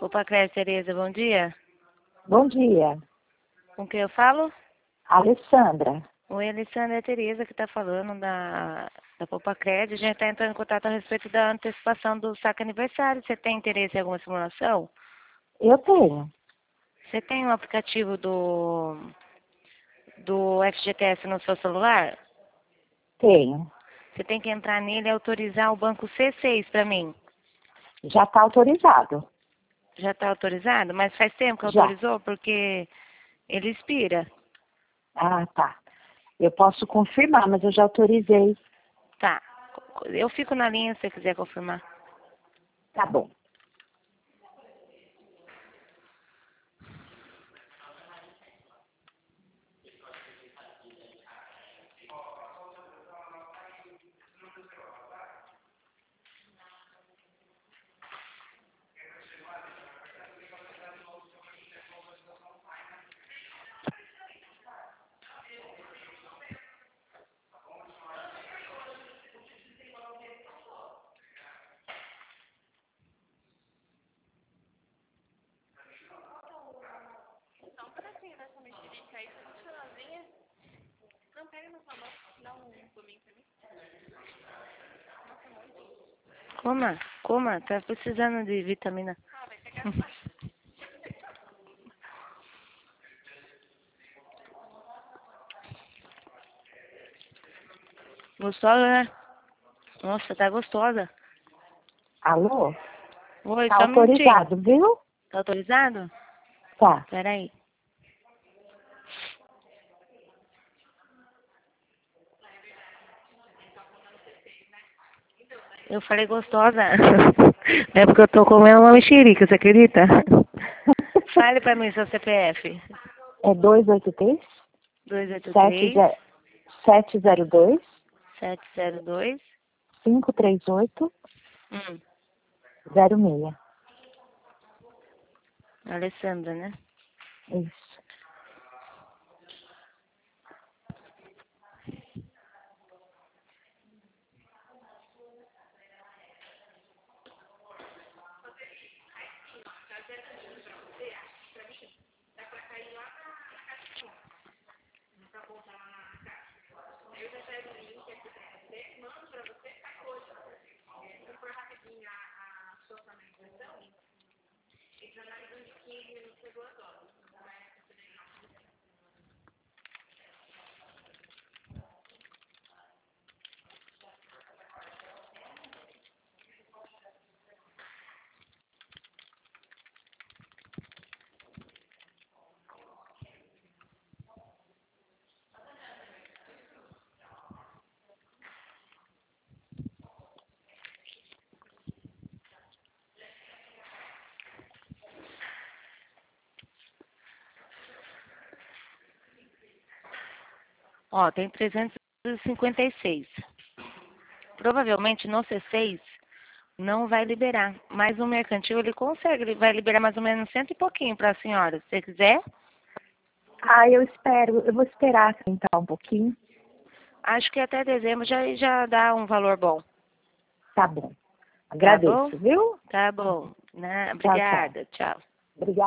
Popacred, Tereza, bom dia. Bom dia, Com quem eu falo? Alessandra. Oi, Alessandra, é a Tereza que está falando da Popacred. A gente está entrando em contato a respeito da antecipação do saque aniversário. Você tem interesse em alguma simulação? Eu tenho. Você tem um aplicativo do FGTS no seu celular? Tenho. Você tem que entrar nele e autorizar o banco C6 para mim. Já está autorizado. Já está autorizado? Mas faz tempo que Já. autorizou? Porque ele expira. Ah, tá. Eu posso confirmar, mas eu já autorizei. Tá. Eu fico na linha se você quiser confirmar. Tá bom. Coma, tá precisando de vitamina. Gostosa, né? Nossa, tá gostosa. Alô? Oi, Tá só um minutinho. autorizado, viu? Tá autorizado? Tá. Peraí. Eu falei gostosa. É porque eu tô comendo uma mexerica, você acredita? Fale pra mim seu CPF. É 283 283 702 702 538 hum, 06. Alessandra, né? Isso. Ó, tem 356. Provavelmente no C6 não vai liberar. Mas o mercantil ele consegue, ele vai liberar mais ou menos cento e pouquinho para a senhora. Se você quiser, Ah, eu espero. Eu vou esperar então um pouquinho. acho que até dezembro já dá um valor bom. Tá bom. Tá bom? Agradeço, viu? Tá bom. Né? Tchau, tchau. Obrigada. Tchau. Obrigada.